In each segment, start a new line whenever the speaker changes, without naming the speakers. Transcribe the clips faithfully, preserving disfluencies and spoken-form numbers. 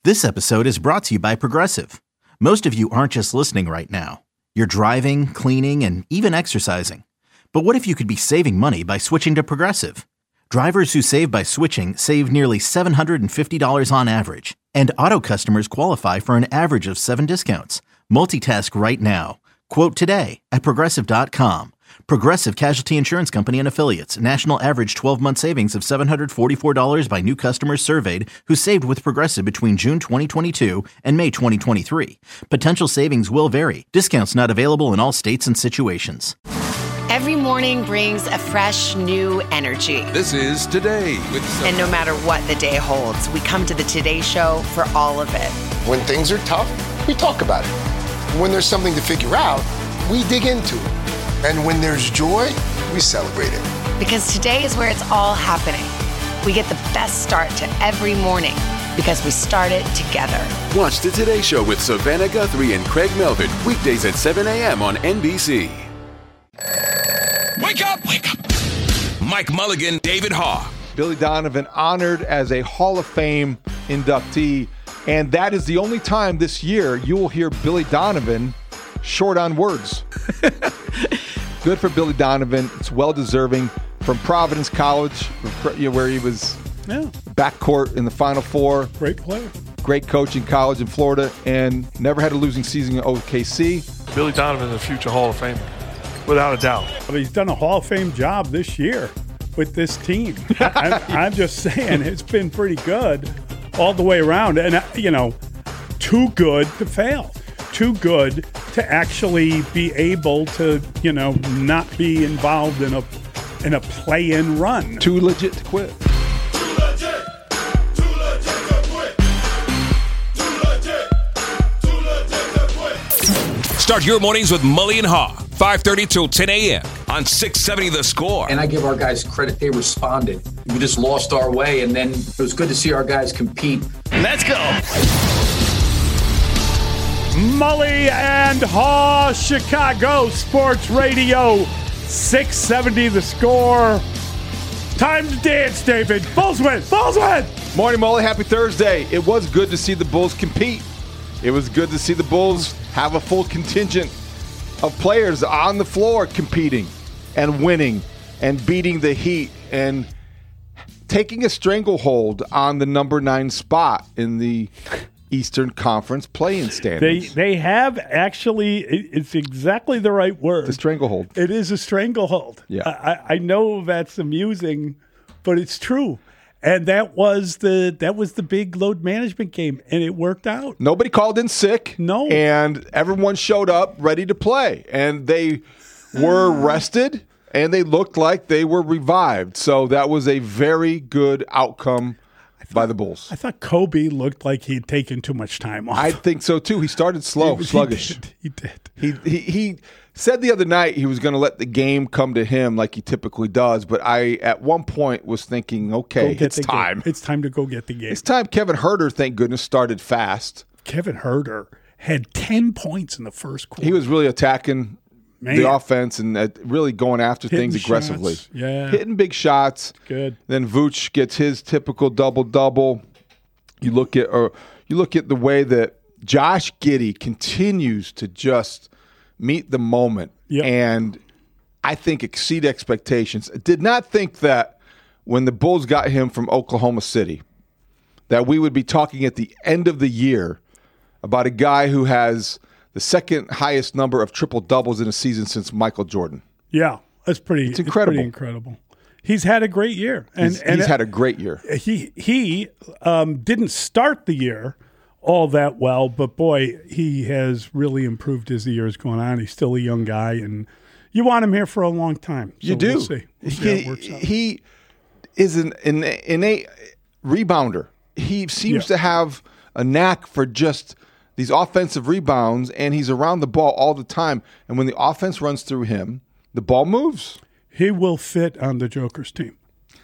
This episode is brought to you by Progressive. Most of you aren't just listening right now. You're driving, cleaning, and even exercising. But what if you could be saving money by switching to Progressive? Drivers who save by switching save nearly seven hundred fifty dollars on average. And auto customers qualify for an average of seven discounts. Multitask right now. Quote today at Progressive dot com. Progressive Casualty Insurance Company and Affiliates. National average twelve-month savings of seven hundred forty-four dollars by new customers surveyed who saved with Progressive between June twenty twenty-two and May twenty twenty-three. Potential savings will vary. Discounts not available in all states and situations.
Every morning brings a fresh, new energy.
This is Today with Some-
And no matter what the day holds, we come to the Today Show for all of it.
When things are tough, we talk about it. When there's something to figure out, we dig into it. And when there's joy, we celebrate it.
Because today is where it's all happening. We get the best start to every morning because we start it together.
Watch the Today Show with Savannah Guthrie and Craig Melvin, weekdays at seven a.m. on N B C.
Wake up! Wake up! Mike Mulligan, David Haugh.
Billy Donovan honored as a Hall of Fame inductee, and that is the only time this year you will hear Billy Donovan short on words. Good for Billy Donovan. It's well-deserving. From Providence College, where he was yeah. backcourt in the Final Four.
Great player.
Great coach in college in Florida, and never had a losing season in O K C.
Billy Donovan is a future Hall of Famer, without a doubt.
But he's done a Hall of Fame job this year with this team. I'm, I'm just saying it's been pretty good all the way around. And, you know, too good to fail. Too good to actually be able to, you know, not be involved in a in a play-in run.
Too legit to quit.
Too legit. Too legit to quit. Too legit. Too legit to quit. Start your mornings with Mully and Haugh, five thirty till ten a.m. on six seventy The Score.
And I give our guys credit. They responded. We just lost our way, and then it was good to see our guys compete.
Let's go.
Mully and Haugh, Chicago Sports Radio, six seventy The Score. Time to dance, David. Bulls win. Bulls win.
Morning, Mully. Happy Thursday. It was good to see the Bulls compete. It was good to see the Bulls have a full contingent of players on the floor competing and winning and beating the Heat and taking a stranglehold on the number nine spot in the Eastern Conference play-in standings.
They they have actually, it's exactly the right word.
The stranglehold.
It is a stranglehold.
Yeah.
I, I know that's amusing, but it's true. And that was the that was the big load management game, and it worked out.
Nobody called in sick.
No.
And everyone showed up ready to play. And they were rested, and they looked like they were revived. So that was a very good outcome by the Bulls.
I thought Kobe looked like he'd taken too much time off.
I think so too. He started slow,
he,
sluggish.
He did. He did.
He, he he said the other night he was going to let the game come to him like he typically does. But I, at one point, was thinking, okay, it's time.
Game. It's time to go get the game.
It's time. Kevin Huerter, thank goodness, started fast.
Kevin Huerter had ten points in the first quarter.
He was really attacking
Man.
the offense and uh, really going after
Hitting
things aggressively.
Shots. Yeah.
Hitting big shots.
Good.
Then Vooch gets his typical double-double. You look at or you look at the way that Josh Giddey continues to just meet the moment
yep.
and I think exceed expectations. I did not think that when the Bulls got him from Oklahoma City that we would be talking at the end of the year about a guy who has the second highest number of triple doubles in a season since Michael Jordan.
Yeah, that's pretty.
It's incredible.
It's pretty incredible. He's had a great year, and
he's,
and
he's had a great year.
He he um, didn't start the year all that well, but boy, he has really improved as the year has gone on. He's still a young guy, and you want him here for a long time. So
you do.
We'll see. We'll see
he,
how it works out.
He is an, an innate rebounder. He seems
yeah.
to have a knack for just these offensive rebounds, and he's around the ball all the time. And when the offense runs through him, the ball moves.
He will fit on the Joker's team.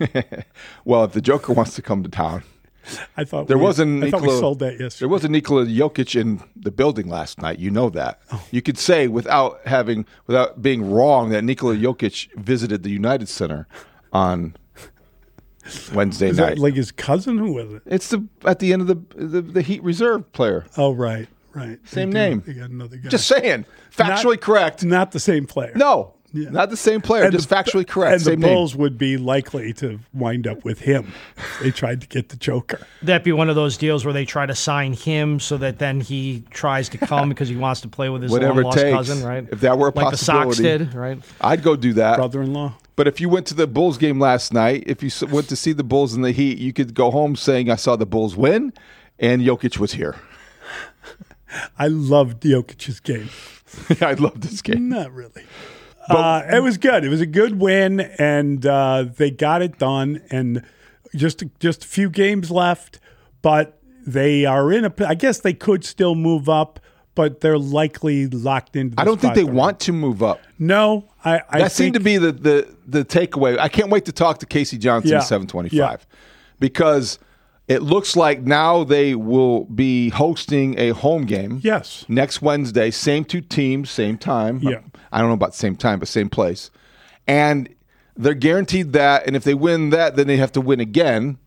Well, if the Joker wants to come to town.
I thought
there
we,
wasn't
I
Nikola,
thought we sold that yesterday.
There wasn't Nikola Jokic in the building last night. You know that. Oh. You could say without having without being wrong that Nikola Jokic visited the United Center on Wednesday
Is
night.
that like his cousin? Who was it?
It's the at the end of the the, the Heat reserve player.
Oh, right, right.
Same
They do-
name.
They got another guy.
Just saying, factually
Not-
correct.
Not the same player.
No,
Yeah.
not the same player.
And
just
the-
factually correct.
And
Same
the
name.
Bulls would be likely to wind up with him. They tried to get the Joker.
That'd be one of those deals where they try to sign him so that then he tries to come because he wants to play with his
Whatever it
long-lost
takes.
cousin, right?
If that were a
like the Sox
possibility,
did, right?
I'd go do that.
Brother-in-law.
But if you went to the Bulls game last night, if you s- went to see the Bulls in the Heat, you could go home saying, I saw the Bulls win, and Jokic was here.
I loved Jokic's game.
I love this game.
Not really. Uh, it was good. It was a good win, and uh, they got it done. And just just a few games left, but they are in a. I guess they could still move up, but they're likely locked into. The
I don't think
spot
they
they're
want to move up.
in. No, I. I
that seemed to
think-
be the, the, the takeaway. I can't wait to talk to Casey Johnson
Yeah.
at seven twenty-five
Yeah.
because it looks like now they will be hosting a home game.
Yes.
Next Wednesday, same two teams, same time.
Yeah.
I don't know about the same time, but same place. And they're guaranteed that, and if they win that, then they have to win again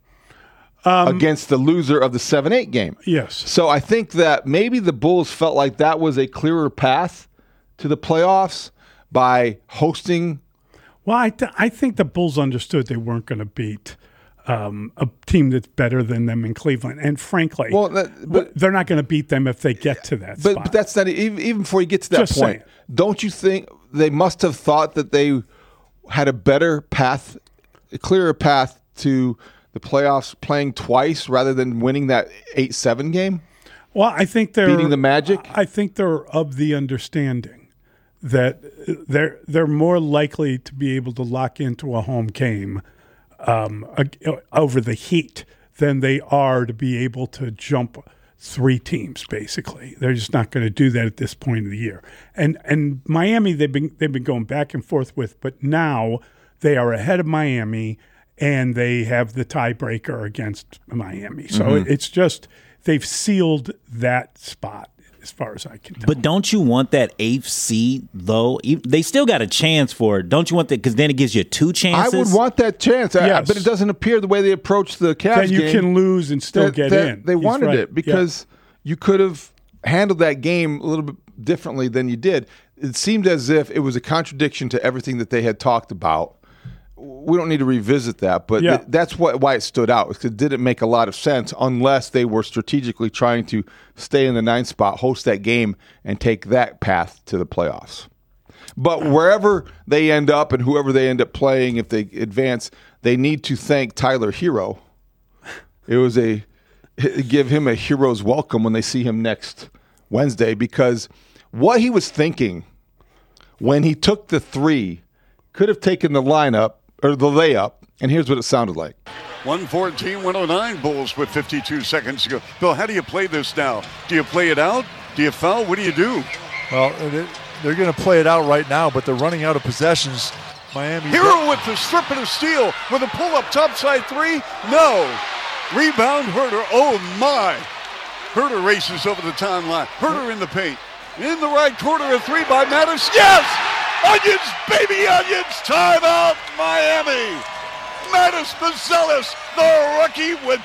Um,
against the loser of the seven eight game.
Yes.
So I think that maybe the Bulls felt like that was a clearer path to the playoffs by hosting.
Well, I, th- I think the Bulls understood they weren't going to beat um, a team that's better than them in Cleveland. And frankly,
Well, that, but
they're not going to beat them if they get to that
but,
spot.
but that's not even, even before you get to that
Just
point.
saying.
Don't you think they must have thought that they had a better path, a clearer path to the playoffs, playing twice rather than winning that eight seven game?
Well, I think they're
Beating the Magic?
I think they're of the understanding that they're they're more likely to be able to lock into a home game um, ag- over the Heat than they are to be able to jump three teams. Basically, they're just not going to do that at this point of the year. And and Miami, they've been they've been going back and forth with, but now they are ahead of Miami, and they have the tiebreaker against Miami. So
Mm-hmm.
it's just they've sealed that spot as far as I can tell.
But don't you want that eighth seed, though? E- They still got a chance for it. Don't you want that? Because then it gives you two
I
chances.
would want that chance, I-
Yes.
but it doesn't appear the way they approached the Cavs
then you
game.
can lose and still
that-
get
that
in.
They
He's
wanted
right.
it because you could have handled that game a little bit differently than you did. It seemed as if it was a contradiction to everything that they had talked about. We don't need to revisit that, but
Yeah.
th- that's what why it stood out. Because it didn't make a lot of sense unless they were strategically trying to stay in the ninth spot, host that game, and take that path to the playoffs. But wherever they end up and whoever they end up playing, if they advance, they need to thank Tyler Hero. It was a give him a hero's welcome when they see him next Wednesday, because what he was thinking when he took the three could have taken the lineup or the layup, and here's what it sounded like.
one fourteen one oh nine Bulls with fifty-two seconds to go. Bill, how do you play this now? Do you play it out? Do you foul? What do you do?
Well, they- they're going to play it out right now, but they're running out of possessions. Miami.
Hero with the strip and a steal with a pull-up topside three. No. Rebound, Herter. Oh, my. Herter races over the timeline. Herter in the paint. In the right corner, a three by Mattis. Yes! Onions, baby onions. Timeout, Miami. Mattis Vazelis, the rookie with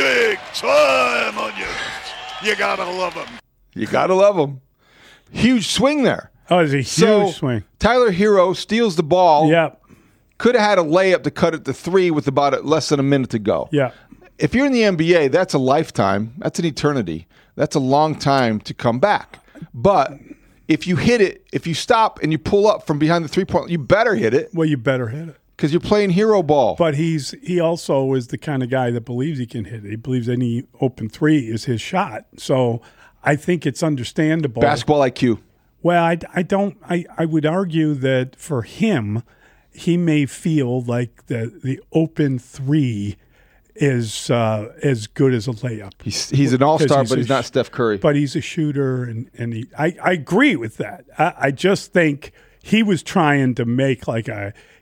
big-time onions. You got to love him.
You got to love him. Huge swing there.
Oh, it's a huge
So,
swing.
Tyler Hero steals the ball.
Yeah,
Could have had a layup to cut it to three with about a, less than a minute to go.
yeah.
If you're in the N B A, that's a lifetime. That's an eternity. That's a long time to come back. But if you hit it, if you stop and you pull up from behind the three-point, you better hit it
Well, you better hit it.
because you're playing hero ball.
But he's he also is the kind of guy that believes he can hit it. He believes any open three is his shot. So I think it's understandable.
Basketball I Q.
Well, I, I don't. I, I would argue that for him, he may feel like the the open three is uh, as good as a layup.
He's, he's an all-star,
Because
but he's
a
not
sh-
Steph Curry.
But he's a shooter, and, and he, I, I agree with that. I, I just think he was trying to make like a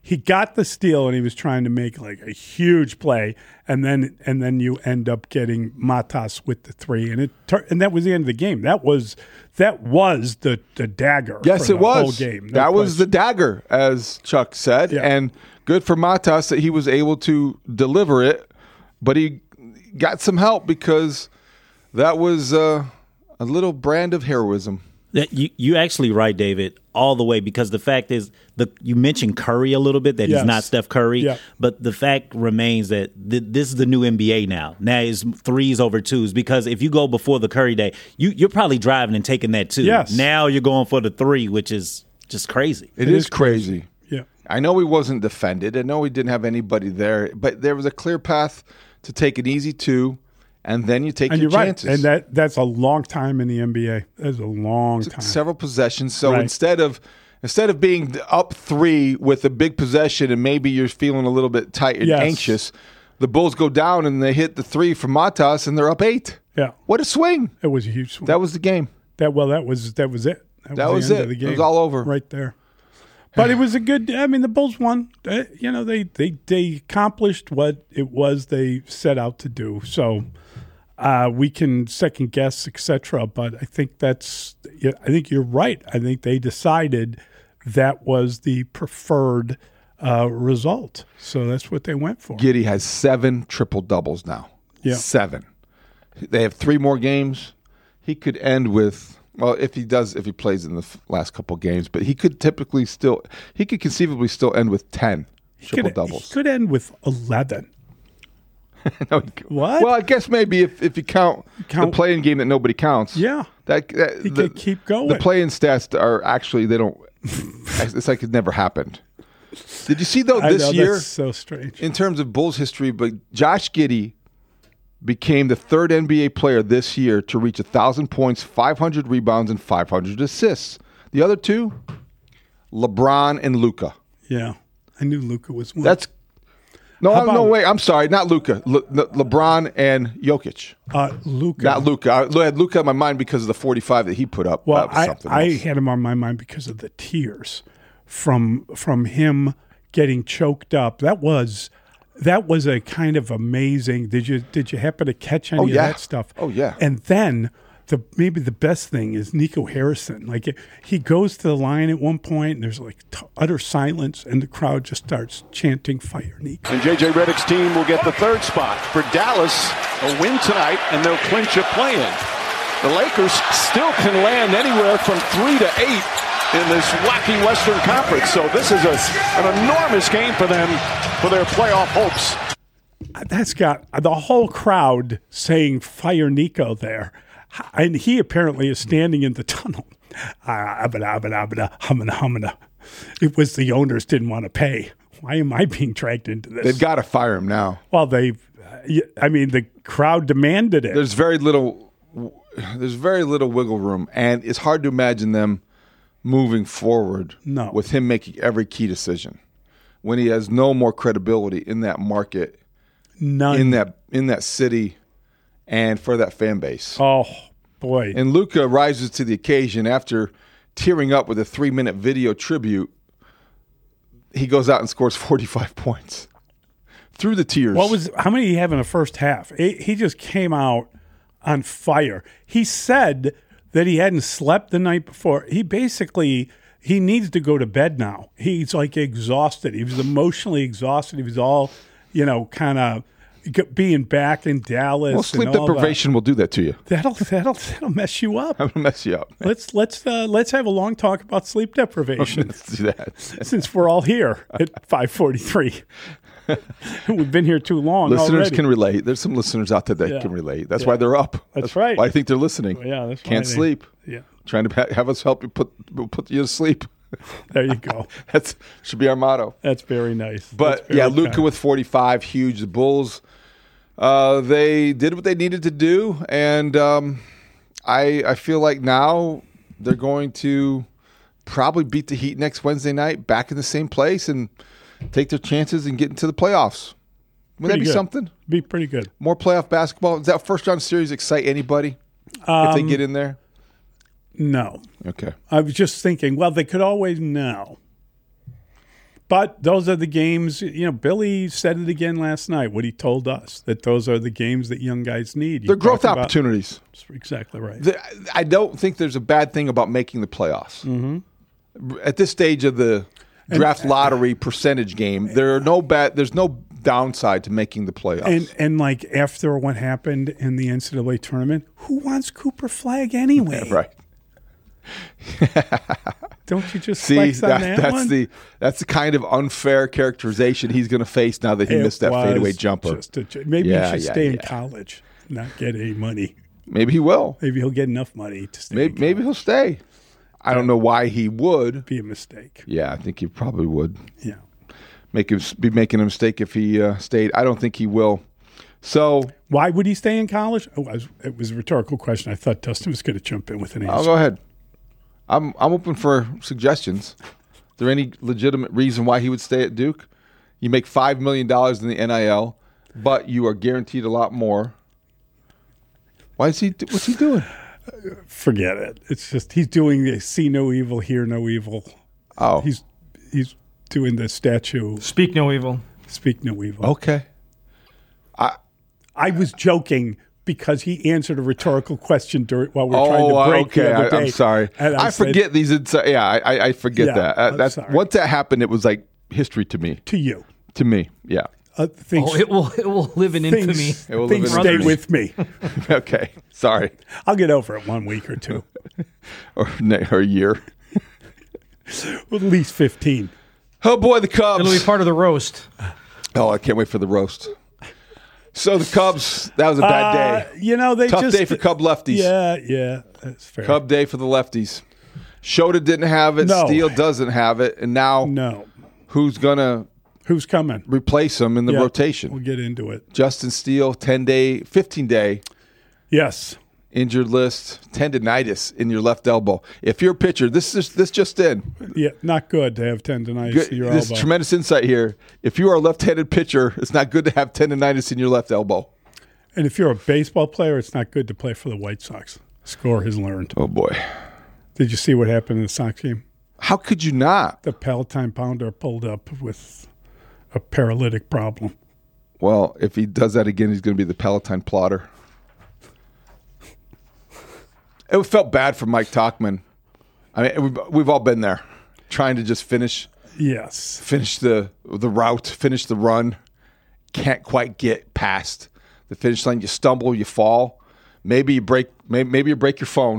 he got the steal and he was trying to make like a huge play, and then and then you end up getting Matas with the three, and it and that was the end of the game. That was that was the the dagger.
Yes,
for
it
the
was.
whole game. No
that was
question.
the dagger, as Chuck said,
Yeah.
and good for Matas that he was able to deliver it, but he got some help because that was uh, a little brand of heroism.
That you you actually right, David, all the way, because the fact is the you mentioned Curry a little bit, that
Yes.
he's not Steph Curry,
Yeah.
but the fact remains that th- this is the new N B A now. Now it's threes over twos, because if you go before the Curry day, you you're probably driving and taking that two.
Yes.
Now you're going for the three, which is just crazy.
It, it is, is crazy.
crazy. Yeah.
I know he wasn't defended. I know he didn't have anybody there, but there was a clear path to take an easy two, and then you take
and
your
you're
chances.
right, and that that's a long time in the N B A. That's a long time.
Several possessions. So
Right.
instead of instead of being up three with a big possession and maybe you're feeling a little bit tight and
Yes.
anxious, the Bulls go down and they hit the three from Matas and they're up eight.
Yeah,
what a swing!
It was a huge swing.
That was the game.
That well, that was that was it. That,
That
was,
was
the end
it.
Of the
It
game.
was all over
right there. But it was a good. I mean, the Bulls won. Uh, you know, they they they accomplished what it was they set out to do. So uh, we can second guess, et cetera. But I think that's. Yeah, I think you're right. I think they decided that was the preferred uh, result. So that's what they went for.
Giddey has seven triple doubles now.
Yeah.
Seven. They have three more games. He could end with, well, if he does, if he plays in the f- last couple games, but he could typically still, he could conceivably still end with ten triple
could,
doubles.
He could end with eleven.
no,
What?
Well, I guess maybe if, if you count,
Count-
the play-in game that nobody counts.
Yeah.
That, that
He
the,
could keep going.
The play-in stats are actually, they don't, it's like it never happened. Did you see, though,
I
this
know,
year?
that's so strange.
In terms of Bulls history, but Josh Giddey became the third N B A player this year to reach one thousand points, five hundred rebounds, and five hundred assists. The other two, LeBron and Luka.
Yeah, I knew Luka was one.
That's no,
How
I'm, no,
about-
wait. I'm sorry, not Luka. Le, Le, LeBron and Jokic.
Uh, Luka.
Not Luka. I had Luka in my mind because of the forty-five that he put up.
Well,
That was
I,
something
I
else.
had him on my mind because of the tears from from him getting choked up. That was that was a kind of amazing. Did you did you happen to catch any
Oh,
of
yeah.
that stuff?
Oh, yeah.
And then the maybe the best thing is Nico Harrison. Like it, he goes to the line at one point, and there's like t- utter silence, and the crowd just starts chanting "Fire Nico!"
And J J Redick's team will get the third spot. For Dallas, a win tonight, and they'll clinch a play-in. The Lakers still can land anywhere from three to eight in this wacky Western Conference. So this is a, an enormous game for them for their playoff hopes.
That's got the whole crowd saying "Fire Nico" there, and he apparently is standing in the tunnel. Ah, abada, abada, abada, humana, humana. It was the owners didn't want to pay. Why am I being dragged into this?
They've got to fire him now.
Well, they, I mean, the crowd demanded it.
There's very little. There's very little wiggle room, and it's hard to imagine them moving forward
No.
with him making every key decision when he has no more credibility in that market,
None.
in that in that city, and for that fan base.
Oh boy!
And Luka rises to the occasion after tearing up with a three-minute video tribute. He goes out and scores forty-five points through the tears.
What was how many did he have in the first half? He, he just came out on fire. He said that he hadn't slept the night before. He basically he needs to go to bed now. He's like exhausted. He was emotionally exhausted. He was all, you know, kind of being back in Dallas.
Well, sleep
and all
deprivation will do that to you.
That. That'll that'll that'll mess you up.
I'm gonna mess you up.
Let's let's uh, let's have a long talk about sleep deprivation.
Let's do that.
Since we're all here at five forty-three. We've been here too long.
Listeners
already.
can relate. There's some listeners out there that
Yeah.
can relate. That's
Yeah.
why they're up.
That's right.
Why I think they're listening.
Yeah, that's why
Can't
they-
sleep.
yeah.
Trying to ha- have us help you put put you to sleep.
There you go.
That's should be our motto.
That's very nice.
But
That's very
yeah, Luka
kind.
with forty-five, huge. The Bulls, uh, they did what they needed to do, and um, I I feel like now they're going to probably beat the Heat next Wednesday night, back in the same place, and take their chances and get into the playoffs. Wouldn't
Pretty
that be
good.
something?
Be pretty good.
More playoff basketball. Does that first round series excite anybody if they
Um,
get in there?
No.
Okay.
I was just thinking, well, they could always know. But those are the games, you know, Billy said it again last night, what he told us, that those are the games that young guys need. You
They're growth
talked about-
opportunities.
Exactly right.
The, I don't think there's a bad thing about making the playoffs.
Mm-hmm.
At this stage of the draft
And-
lottery percentage game, there are no bad. There's no downside to making the playoffs.
And and like after what happened in the N C double A tournament, who wants Cooper Flagg anyway?
Right.
Don't you just
See,
flex on
that,
that
that's
one?
the that's the kind of unfair characterization he's going to face now that he
It
missed that
was
fadeaway jumper.
just a- maybe
Yeah,
he should
yeah,
stay in
yeah.
college, not get any money.
Maybe he will.
Maybe he'll get enough money to stay.
Maybe, maybe he'll stay. I don't know why he would.
Be a mistake.
Yeah, I think he probably would.
Yeah.
Make him be making a mistake if he uh, stayed. I don't think he will. So
Why would he stay in college? Oh, I was, it was a rhetorical question. I thought Dustin was going to jump in with an answer.
I'll go ahead. I'm I'm open for suggestions. Is there any legitimate reason why he would stay at Duke? You make five million dollars in the N I L, but you are guaranteed a lot more. Why is he? What's he doing?
Forget it. It's just he's doing the see no evil, hear no evil.
Oh,
he's he's doing the statue.
Speak no evil.
Speak no evil.
Okay.
I I was joking because he answered a rhetorical question during while we we're trying
Oh,
to break
okay.
the other day.
I, I'm sorry.
And
I,
said,
forget these. Insi- yeah, I, I- I forget
Yeah,
that. Uh,
I'm
that's
sorry.
once that happened. It was like history to me.
To you.
To me. Yeah.
Uh, things,
Oh, it will it will live in
things,
infamy.
It will live
things
in
stay
infamy.
with me.
Okay. Sorry.
I'll get over it one week or two.
or, ne- or a year.
At least fifteen.
Oh boy, the Cubs.
It'll be part of the roast.
Oh, I can't wait for the roast. So the Cubs, that was a bad
Uh,
day.
you know, they
Tough
just
day for Cub lefties.
Yeah, yeah, that's fair.
Cub day for the lefties. Shota didn't have it.
No.
Steele doesn't have it. And now
No.
who's going to
Who's coming?
replace him in the
Yeah,
rotation?
We'll get into it.
Justin Steele, ten-day, fifteen-day
Yes.
injured list, tendonitis in your left elbow. If you're a pitcher, this is this just in.
Yeah, not good to have tendonitis
Good,
in your
this
elbow.
is tremendous insight here. If you are a left-handed pitcher, it's not good to have tendonitis in your left elbow.
And if you're a baseball player, it's not good to play for the White Sox. Score has learned.
Oh, boy.
Did you see what happened in the Sox game?
How could you not?
The Palatine Pounder pulled up with a paralytic problem.
Well, if he does that again, he's going to be the Palatine plotter. It felt bad for Mike Tauchman. I mean, we've, we've all been there, trying to just finish,
Yes.
finish the the route, finish the run. Can't quite get past the finish line. You stumble, you fall. Maybe you break. Maybe, maybe you break your phone.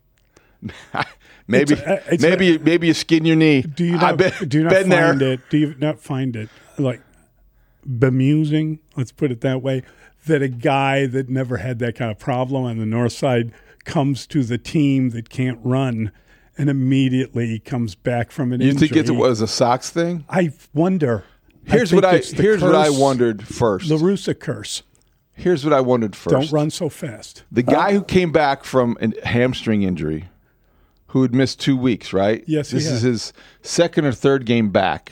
maybe
It's a- it's
maybe
a-
you, maybe you skin your knee.
Do you
I've
not,
been,
do you not
been
find
there.
it? Do you not find it like bemusing? Let's put it that way. That a guy that never had that kind of problem on the north side comes to the team that can't run and immediately comes back from an
You
injury.
think it was a Sox thing?
I wonder.
Here's
think
what I
it's the
here's what I
curse,
wondered first.
La Russa curse.
Here's what I wondered first.
Don't run so fast.
The guy who came back from a hamstring injury, who had missed two weeks, right?
Yes, he
This is
had.
his second or third game back.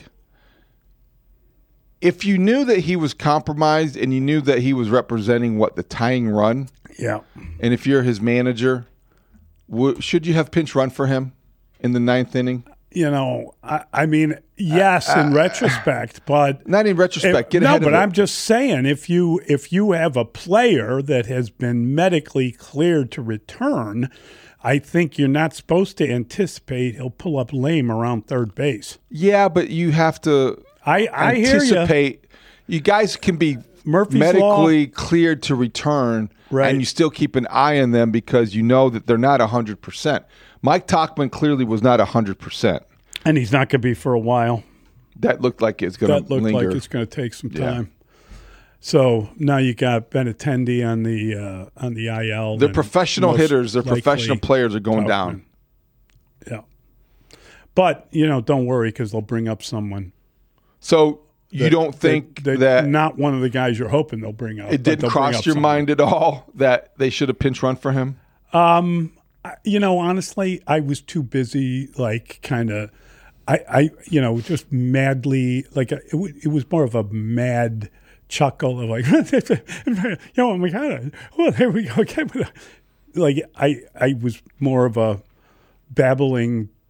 If you knew that he was compromised and you knew that he was representing what the tying run,
Yeah.
and if you're his manager, w- should you have pinch run for him in the ninth inning?
You know, I, I mean, yes, in retrospect, but
Not in retrospect. Get
no,
ahead
but
of it.
I'm just saying, if you if you have a player that has been medically cleared to return, I think you're not supposed to anticipate he'll pull up lame around third base.
Yeah, but you have to
I I hear you.
anticipate. You guys can be
Murphy's
medically cleared to return,
Right.
and you still keep an eye on them because you know that they're not one hundred percent. Mike Tauchman clearly was not one hundred percent.
And he's not going to be for a while.
That looked like it's going
That
to
looked
linger.
like it's going to take some
Yeah.
time. So now you got Benintendi on the uh, on the I L.
They're
and
professional
most
hitters. Their
likely
professional players are going
Tauchman.
down.
Yeah. But, you know, don't worry because they'll bring up someone.
So you
that-
don't think
that,
that
not one of the guys you're hoping they'll bring up.
it
but
didn't
they'll bring
cross
up
your
someone.
mind at all that they should have pinch run for him?
Um, I- you know, honestly, I was too busy, like, kind of, I, I, you know, just madly, like, it, w- it was more of a mad chuckle of like, you know, oh my God, oh, there we go again. Like, I, I was more of a babbling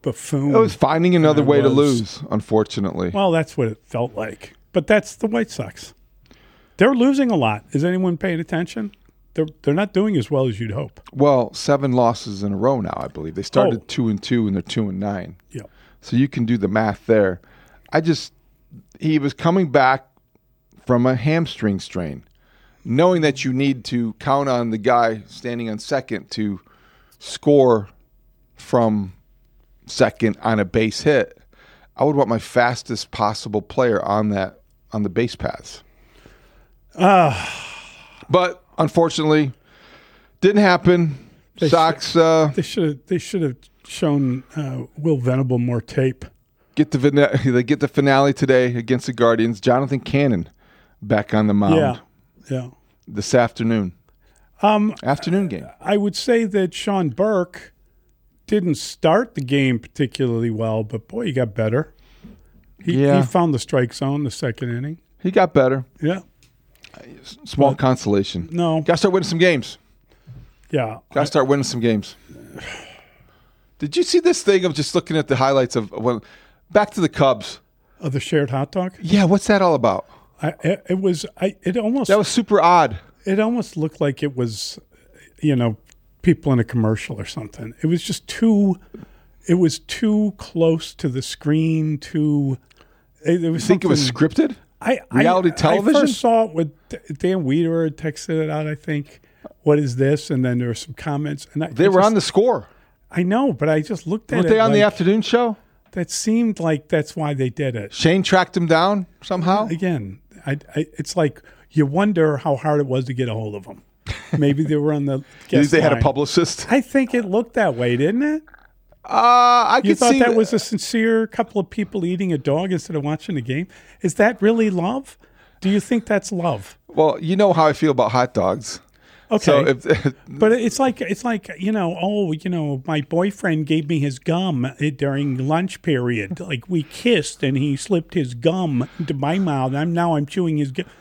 buffoon.
It was finding another
I
way to
was.
lose, unfortunately.
Well, that's what it felt like. But that's the White Sox. They're losing a lot. Is anyone paying attention? They're they're not doing as well as you'd hope.
Well, seven losses in a row now, I believe. They started
Oh.
two and two, and they're two and nine.
Yeah.
So you can do the math there. I just he was coming back from a hamstring strain, knowing that you need to count on the guy standing on second to score from second on a base hit. I would want my fastest possible player on that on the base paths.
Uh,
but unfortunately, didn't happen.
They
Sox.
Should,
uh,
they should have. They should have shown uh, Will Venable more tape.
Get the vina- they get the finale today against the Guardians. Jonathan Cannon back on the mound.
Yeah, yeah.
This afternoon.
Um,
afternoon game.
I would say that Sean Burke didn't start the game particularly well, but boy, he got better. He,
Yeah.
he found the strike zone the second inning.
He got better.
Yeah.
Small
But-
consolation.
No.
Got to start winning some games.
Yeah.
Got to start winning some games. Did you see this thing of just looking at the highlights of when back to the Cubs?
Of the shared hot dog?
Yeah, what's that all about?
I, it, it was. I. It almost.
That was super odd.
It almost looked like it was, you know, people in a commercial or something. It was just too. It was too close to the screen. Too. It, it was
You think it was
something-
scripted?
I,
Reality
I,
television?
I first saw it with Dan Weeder had texted it out. I think, what is this? And then there were some comments, and I,
They
I
were
just-
on the score.
I know, but I just looked at
Weren't
it.
they on the
like,
afternoon show?
That seemed like that's why they did it.
Shane tracked him down somehow.
Again, I, I, it's like you wonder how hard it was to get a hold of them. Maybe they were on the.
You think
guest
they had a
line.
publicist?
I think it looked that way, didn't it?
Uh, I
You
could
thought
see
that was a sincere couple of people eating a dog instead of watching the game? Is that really love? Do you think that's love?
Well, you know how I feel about hot dogs.
Okay,
So if,
but it's like it's like you know, oh, you know, my boyfriend gave me his gum during lunch period. Like we kissed, and he slipped his gum into my mouth. I'm now I'm chewing his gum.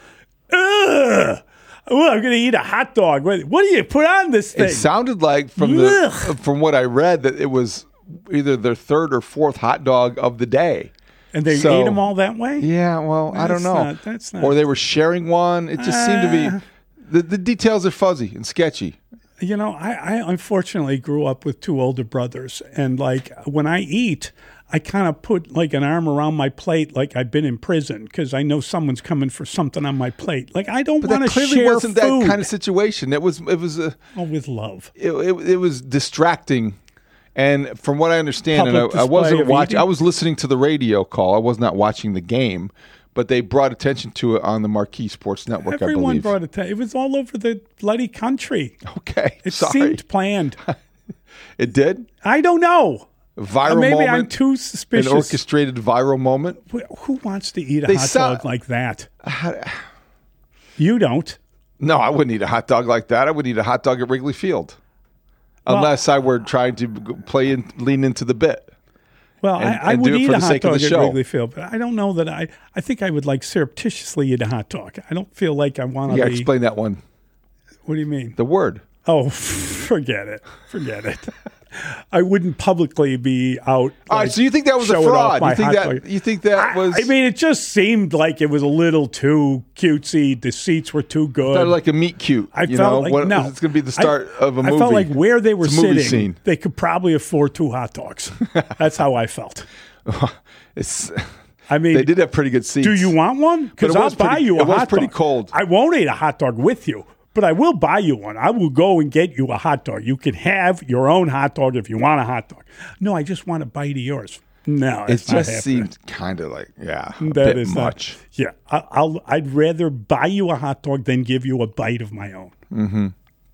Ugh! Oh, I'm gonna eat a hot dog. What, what do you put on this thing?
it sounded like from the from what I read that it was either their third or fourth hot dog of the day.
And they
So-
ate them all that way?
Yeah, well, I don't
That's
know.
not- that's not-
Or they were sharing one. It just seemed to
Uh.
be the the details are fuzzy and sketchy.
You know, I, I unfortunately grew up with two older brothers, and like when I eat, I kind of put like an arm around my plate, like I've been in prison because I know someone's coming for something on my plate. Like I don't
But
want
that
to
clearly
share
wasn't
food.
that kind of situation. It was it was a
oh, with love.
It, it, it was distracting. And from what I understand, and I,
Public
I wasn't
display of
watching.
eating?
I was listening to the radio call. I was not watching the game, but they brought attention to it on the Marquee Sports Network. I
Everyone
believe.
brought it. To, it was all over the bloody country.
Okay,
It
sorry.
seemed planned.
It did.
I don't know.
Viral
Uh, maybe
moment.
I'm too suspicious.
An orchestrated viral moment.
Wh- Who wants to eat a
They
hot
sell-
dog like that? You don't.
No, I wouldn't eat a hot dog like that. I would eat a hot dog at Wrigley Field,
Well-
unless I were trying to g- play in, lean into the bit.
Well,
And-
I, I
and
would
do it
eat
for
a
the
hot
sake of
dog
the
at
show.
Wrigley Field, but I don't know that I. I think I would like surreptitiously eat a hot dog. I don't feel like I want to.
Yeah,
be,
explain that one.
What do you mean?
The word.
Oh, forget it. Forget it. I wouldn't publicly be out.
All right,
like,
so you think that was a
showing off
fraud?
my
You think
hot
that?
dog.
You think that was?
I mean, it just seemed like it was a little too cutesy. The seats were too good.
They're like a meet cute.
I
you
felt
know?
like
What-
no.
It's going to be the start
I,
of a
I
movie.
felt like where they were
It's a movie
sitting,
scene.
they could probably afford two hot dogs. That's how I felt.
It's.
I mean,
they did have pretty good seats.
Do you want one?
But
Because
it
I'll
was
buy
pretty-
you a
it was
hot
pretty
dog.
cold.
I won't eat a hot dog with you, but I will buy you one. I will go and get you a hot dog. You can have your own hot dog if you want a hot dog. No, I just want a bite of yours. No,
It
it's not
just
happening.
seemed kind of like yeah, a
That
bit
is not-
much.
yeah, I, I'll. I'd rather buy you a hot dog than give you a bite of my own.
Mm-hmm.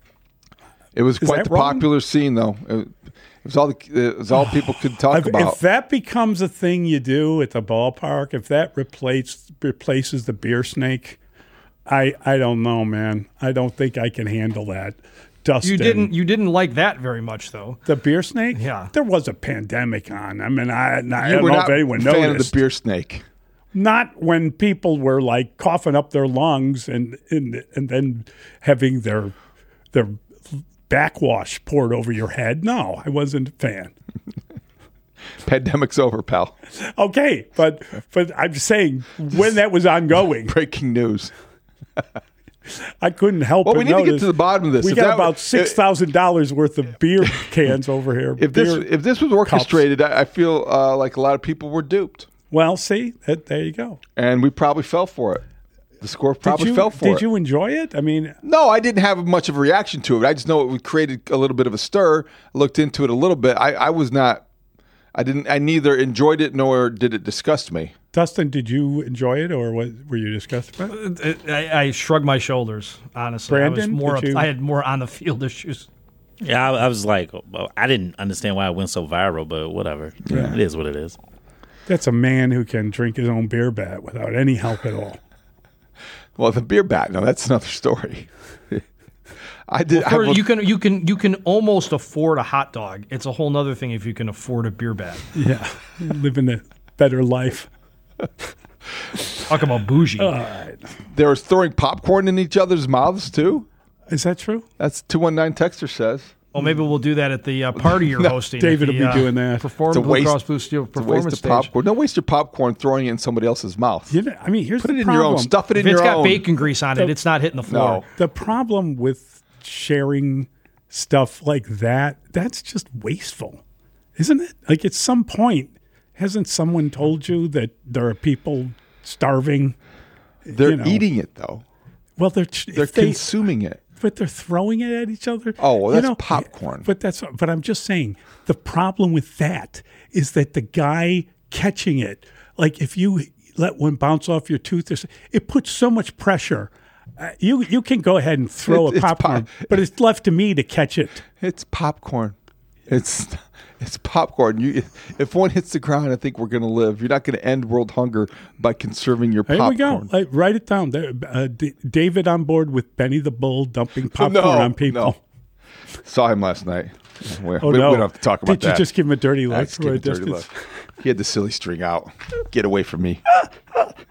It was
Is
quite
that
the
wrong?
popular scene, though. It, it was all the, it was all people could talk
If-
about.
If that becomes a thing you do at the ballpark, if that replaces replaces the beer snake, I I don't know, man. I don't think I can handle that. Dustin,
You didn't. You didn't like that very much, though.
the beer snake?
Yeah.
There was a pandemic on. I mean, I, I
you
don't
were
know
not
if anyone
a fan
noticed.
of the beer snake.
Not when people were like coughing up their lungs and and and then having their their backwash poured over your head. No, I wasn't a fan.
Pandemic's over, pal.
Okay, but but I'm saying when that was ongoing.
Breaking news.
I couldn't help
well,
but
we need
notice.
to get to the bottom of this.
We
If
got
that-
about six thousand dollars worth of beer cans over here.
If this
beer
if this was orchestrated, I, I feel uh, like a lot of people were duped.
Well, see, that, there you go.
And we probably fell for it. The score probably
did you,
fell for
did
it.
Did you enjoy it? I mean,
no, I didn't have much of a reaction to it. I just know it created a little bit of a stir. I looked into it a little bit. I, I was not. I didn't. I neither enjoyed it nor did it disgust me.
Dustin, did you enjoy it, or what, were you disgusted by it?
I, I shrugged my shoulders. Honestly,
Brandon,
I was more.
did you-
I had more on the field issues.
Yeah, I, I was like, well, I didn't understand why it went so viral, but whatever.
Yeah.
It is what it is.
That's a man who can drink his own beer bat without any help at all.
Well, the beer bat. No, that's another story. I did.
Well, for-
I was-
you can you can you can almost afford a hot dog. It's a whole nother thing if you can afford a beer bat.
Yeah, living a better life.
Talk about bougie.
All right.
They were throwing popcorn in each other's mouths too.
Is that true?
That's two one nine texter says.
Well, maybe we'll do that at the uh, party you're
No,
hosting.
David
at the,
will be
uh,
doing that.
Perform
It's a
Blue
waste-
Cross Blue Shield
It's a
performance
waste of
stage.
popcorn. Don't waste your popcorn throwing it in somebody else's mouth.
You know, I mean, here's
Put
the
it in
problem.
your own. Stuff it in
If it's
your
got
own.
bacon grease on it, it's not hitting the floor.
No.
The problem with sharing stuff like that, that's just wasteful, isn't it? Like at some point, hasn't someone told you that there are people starving?
They're
you know?
eating it though.
Well, they're
They're
if they,
consuming it.
but they're throwing it at each other.
Oh, well,
You
that's
know,
popcorn.
But that's but I'm just saying the problem with that is that the guy catching it, like if you let one bounce off your tooth, or so- it puts so much pressure. Uh, you you can go ahead and throw
It's-
a
it's
popcorn,
pop-
but it's left to me to catch it.
It's popcorn. It's it's popcorn. You, if one hits the ground, I think we're going to live. You're not going to end world hunger by conserving your
Here
popcorn.
we go. Like, write it down. There, uh, D- David on board with Benny the Bull dumping popcorn
no,
on people.
No. Saw him last night. We,
Oh
we,
no!
we don't have to talk about
Did
that.
you just give him a dirty
I
look?
just gave him a
Or
dirty
just-
look. He had the silly string out. Get away from me.